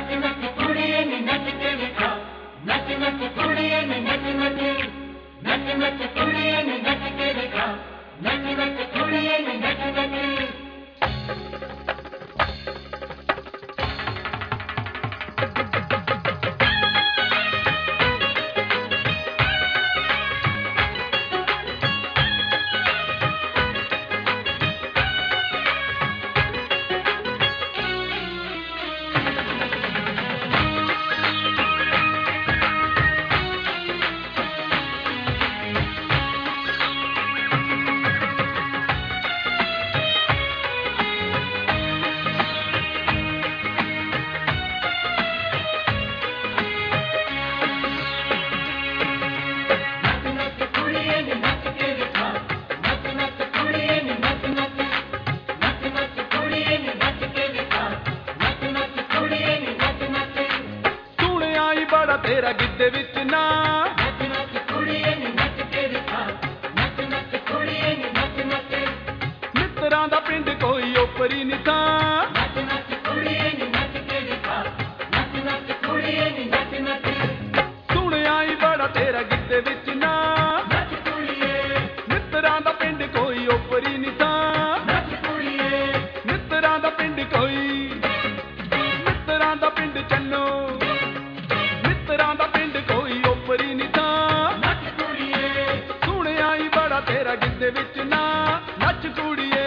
तेरा गिद्धे विच ना नच नच कुड़िए नी नच के दिखा नच नच कुड़िए नी नच नच मित्रां दा पिंड कोई ओपरी नी था नच नच कुड़िए नी नच के दिखा नच नच कुड़िए नी नच नच सुनिया ही बड़ा तेरा गिद्धे विच ना नच कुड़िए मित्रां दा पिंड कोई ओपरी नी था नच कुड़िए मित्रां दा पिंड कोई मित्रां दा पिंड चन्नो मित्रां दा पिंड कोई ओपरी नी था नच कुड़िए सुनिया ही बड़ा तेरा गिद्धे विच ना नच कुड़िए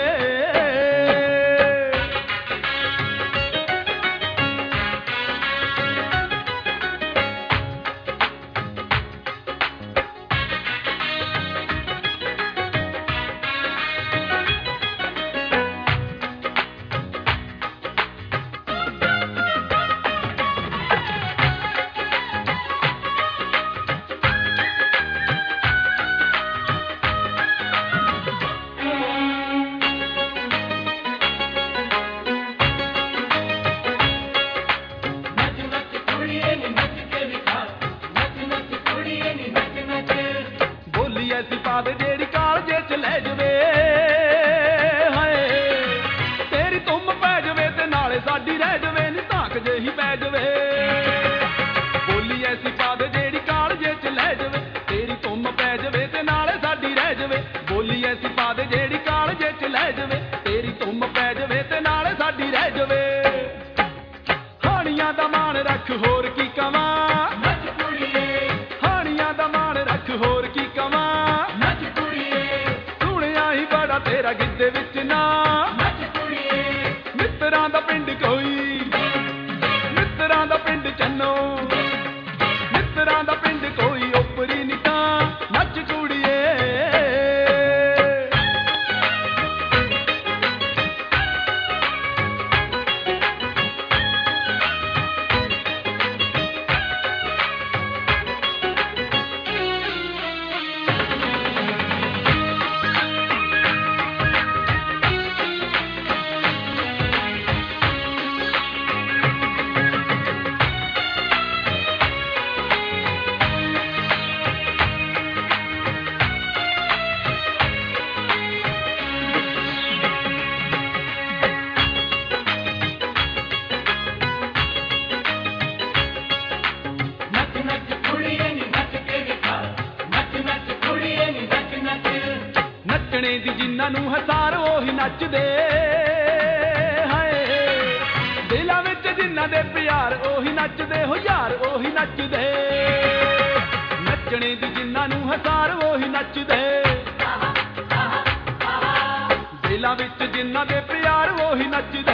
नच नच कुड़िए नी नच के दिखा नच नच कुड़िए नी नच नच बोली ऐसी पावे जेड़ी कालजे च लै जवे हाय तेरी तुम पै जवे ते नाले साडी रह जवे नी धाक जेही पै जवे बोली ऐसी पावे जेड़ी कालजे च लै जवे तेरी तुम पै जवे ते नाले साडी रह जवे बोली ऐसी पावे जेड़ी कालजे च लै जवे तेरी तुम पै जवे ते नाले साडी रह जवे हानियां दा मान रख होर की कवां नच कुड़िए हानियां दा मान रख होर की कवां नच कुड़िए सुनिया ही बड़ा तेरा गिद्धे विच ना नच कुड़िए मित्रां दा पिंड कोई मित्रां दा पिंड चन्नो मित्रां दा पिंड कोई ओपरी नी था नच कुड़िए नच नच कुड़िए नी नच के दिखा नच नच कुड़िए नी नच नच नचने दी जिन्हां नूं हसार ओही नचदे हाय दिलां विच जिन्हां दे प्यार ओही नचदे हो यार ओही नचदे नचने दी जिन्हां नूं हसार ओही नचदे दिलां विच जिन्हां दे प्यार ओही नचदे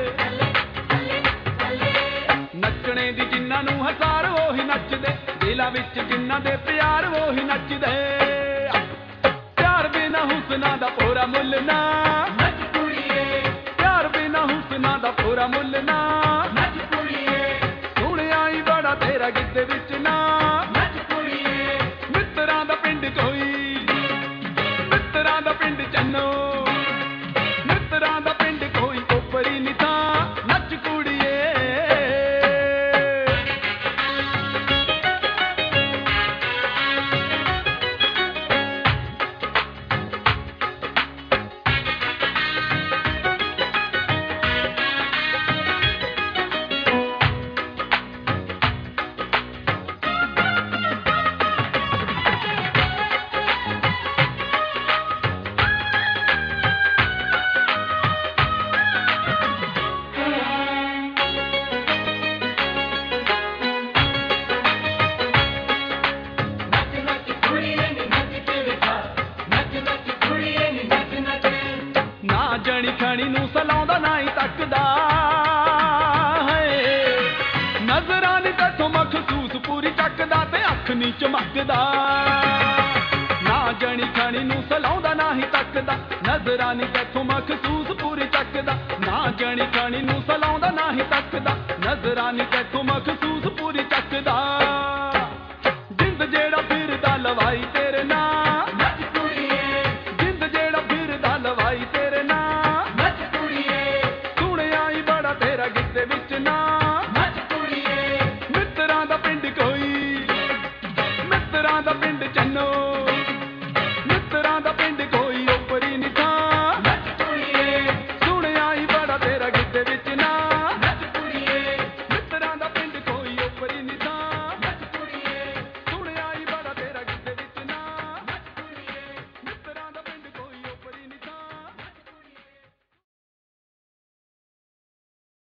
नचने दी जिन्हां नूं हसार ओही नचदे दिलां विच जिन्हां दे प्यार ओही नचदे प्यार बिना हुस्ना दा पूरा मुੱਲ ना नच कुड़िए प्यार बिना हुस्ना दा पूरा मुੱਲ ना नच कुड़िए सुनिया ही बड़ा तेरा गिद्धे विच ना नच कुड़िए मित्रां दा पिंड कोई मित्रां दा पिंड चन्नो मित्रां दा पिंड कोई ओपरी नी था नच कुड़िए ਸਲਾਉਂਦਾ ਨਾ ਹੀ ਤੱਕਦਾ ਹੈ ਨਜ਼ਰਾਂ ਨੀ ਤੈਥੋਂ ਮਖਸੂਸ ਪੂਰੀ ਚੱਕਦਾ ਤੇ ਅੱਖ ਨੀ ਚਮਕਦਾ ਨਾ ਜਣੀ ਖਣੀ ਨੂੰ ਸਲਾਉਂਦਾ ਨਾ ਹੀ ਤੱਕਦਾ ਨਜ਼ਰਾਂ ਨੀ ਤੈਥੋਂ ਮਖਸੂਸ ਪੂਰੀ ਚੱਕਦਾ ਨਾ ਜਣੀ ਖਣੀ ਨੂੰ ਸਲਾਉਂਦਾ ਨਾ ਹੀ ਤੱਕਦਾ ਨਜ਼ਰਾਂ ਨੀ ਤੈਥੋਂ ਮਖਸੂਸ ਪੂਰੀ ਚੱਕਦਾ ਜਿੰਦ ਜਿਹੜਾ ਫਿਰਦਾ ਲਵਾਈ ਤੇਰੇ ਨਾਲ ਨੱਚ ਕੁੜੀਏ ਜਿੰਦ ਜਿਹੜਾ ਫਿਰਦਾ ਲਵਾਈ ਤੇਰੇ ਨਾਲ ਨੱਚ ਕੁੜੀਏ ਸੁਣਿਆ ਈ ਬੜਾ ਤੇਰਾ ਗਿੱਧੇ ਵਿੱਚ ਨਾ ਨੱਚ ਕੁੜੀਏ ਮਿੱਤਰਾਂ ਦਾ ਪਿੰਡ ਕੋਈ ਮਿੱਤਰਾਂ ਦਾ ਪਿੰਡ ਚੰਨੋ ਮਿੱਤਰਾਂ ਦਾ ਪਿੰਡ ਕੋਈ ਉੱਪਰੀ ਨੀ ਥਾਂ ਨੱਚ ਕੁੜੀਏ ਸੁਣਿਆ ਈ ਬੜਾ ਤੇਰਾ ਗਿੱਧੇ ਵਿੱਚ